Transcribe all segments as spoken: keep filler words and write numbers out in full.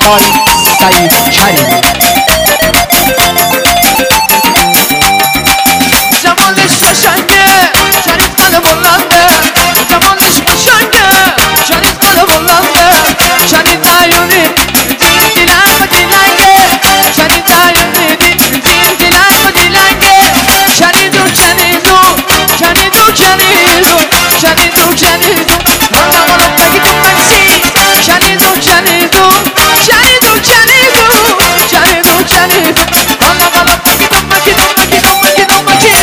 بای سعید کریمی. جمالش قشنگه شریف قد بلنده، جمالش قشنگه شریف قد بلنده، شریف عیونی دین دیلنگ و دیلنگه، شریف عیونی دین دیلنگ و دیلنگه، شنیدو شنیدو شنیدو شنیدو شنیدو شنیدو والا والا بگی تو مکسی، شنیدو شنیدو شنیدو شنیدو شنیدو شنیدو والا والا بگی تو مکی تو مکی تو مکی تو مکی.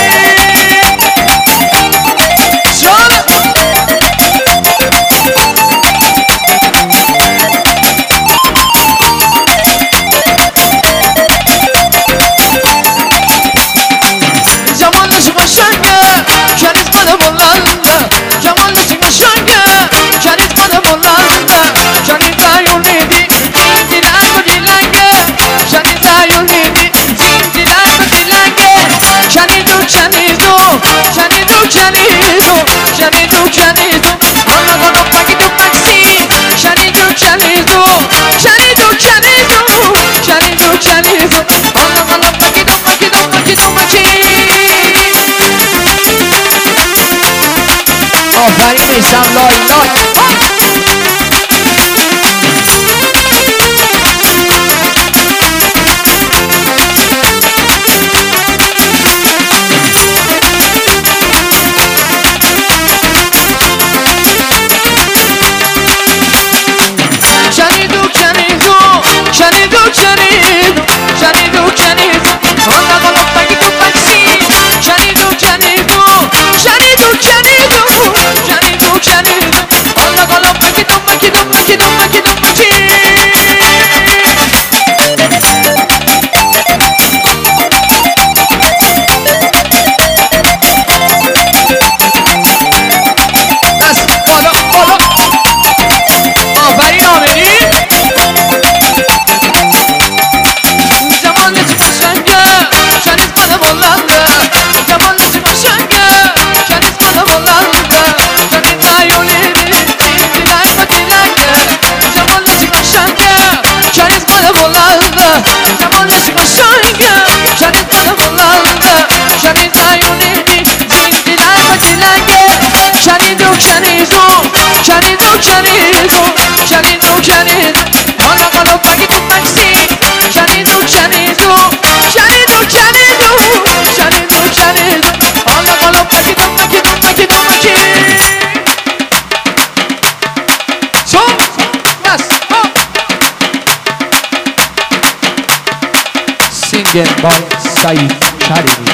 جمالش قشنگه شریف قد بلنده، جمالش قشنگه شریف قد بلنده، شریف عیونی دین دیلنگ و دیلنگه، شریف عیونی دین دیلنگ و دیلنگه، شنیدو شنیدو شنیدو شنیدو شنیدو شنیدو والا والا بگی تو مکسی، شنیدو شنیدو شنیدو شنیدو شنیدو شنیدو والا والا بگی تو مکی تو مکی تو مکی. آفرین میسم لای لای. شنیدو شنیدو شنیدو شنیدو شنیدو شنیدو والا والا بگی تو مکسی، شنیدو شنیدو شنیدو شنیدو شنیدو شنیدو والا والا بگی تو مکی تو مکی تو مکی تو مکی. دست بالا بالا. آفرین آمینی. جمالش قشنگه شریف قد بلنده، جمالش قشنگه شریف قد بلنده، شریف عیونی دین دیلنگ و دیلنگه، جمالش قشنگه شریف قد بلنده، جمالش قشنگه شریف قد بلنده، شریف عیونی دین دیلنگ و دیلنگه، شنیدو شنیدو شنیدو شنیدو شنیدو شنیدو والا والا بگی تو مکسی، شنیدو شنیدو شنیدو شنیدو شنیدو شنیدو والا والا بگی تو مکی تو مکی تو مکی. چون دست ها. سینگل بای سعید کریمی.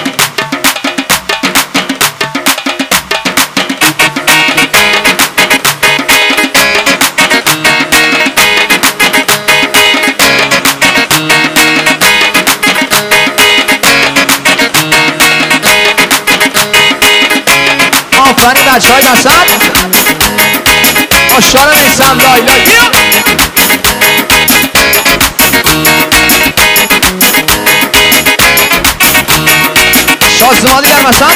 آفرین بچه های وسط. آشار میسم لای لای. بیا. شازمانی در وسط.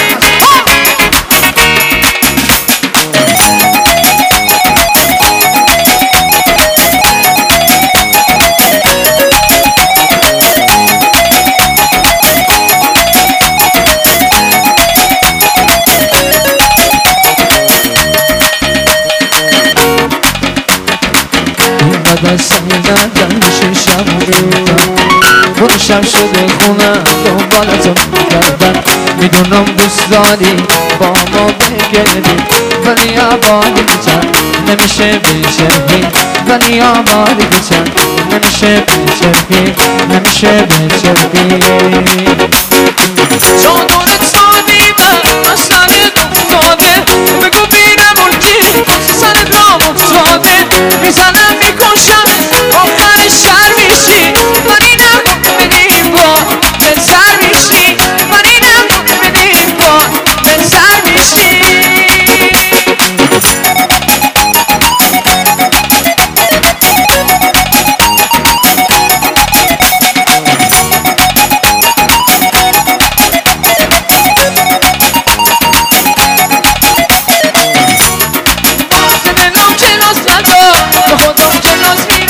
دستم زدن ششم ریختم، خودشم شده خونه دنبالتون کردن، میدونم دوست داری با ما بگردی ولی آبادی چند نمیشه بچرخی، ولی آبادی چند نمیشه بچرخی، نمیشه بچرخی. چادرت سادیمه مسئله دفتاده، بگو بینم الکی سر دام افتاده، میزنم میکشم آخر شر میشی، ولی نگم بدیم با به سر میشی، ولی نگم بدیم با به سر میشی. به خودم کلاس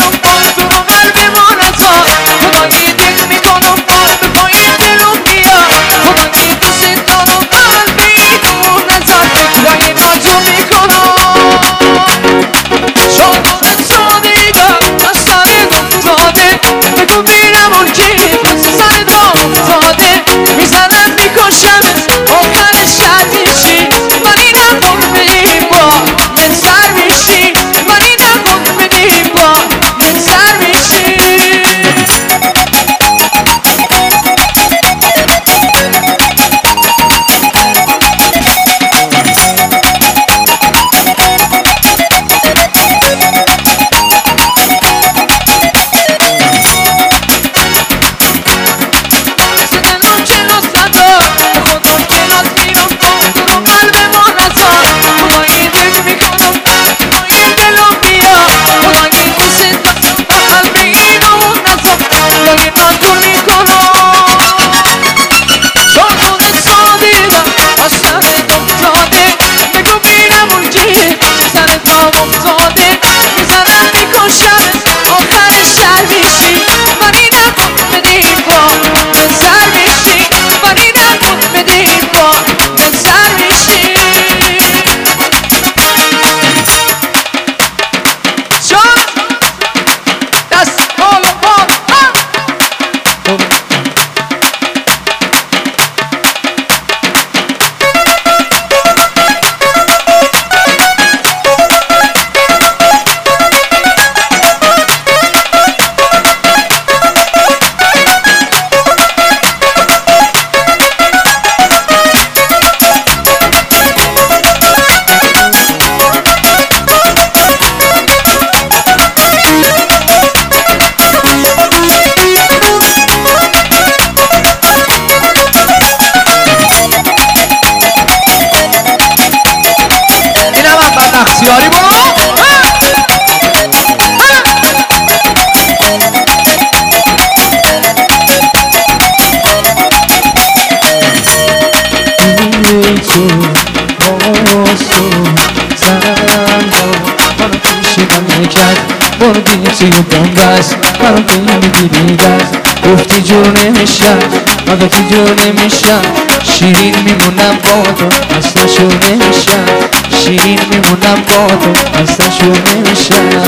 عاشقم میکرد بردی توی بنبست منو که میگیری دست گفتی جور نمیشم البته جور نمیشم شیرین میمونم با تو اصلا شور نمیشم شیرین میمونم با تو اصلا شور نمیشم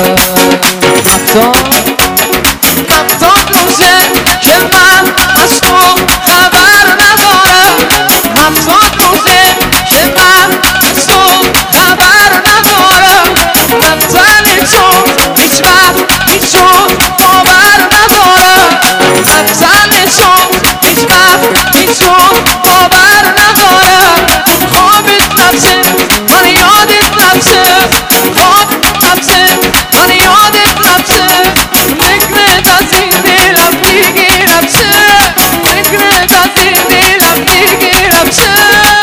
حتی حتی روزه که من از تو خبر ندارم حتی روزه که من از تو خبر ندارم من تن تو هیچ وقت هیچ جور باور ندارم من تن تو هیچ وقت هیچ جور باور ندارم خوابت لبسه من یادت لبسه خواب لبسه من یادت لبسه فکرت از این دلم میگیرم چه فکرت از این دلم میگیرم چه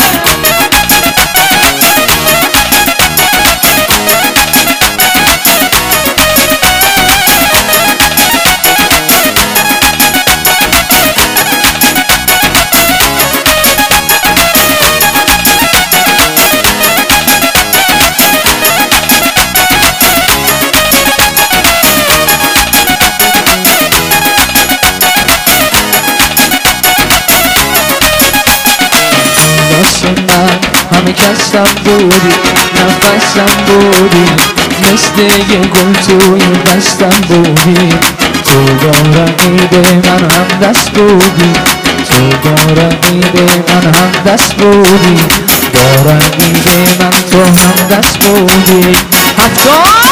من همه کسم بودی نفسم بودی مثل یه گل توی دستم بودی تو با رقیب من هم دست بودی تو با رقیب من هم دست بودی با رقیب من تو هم دست بودی حتی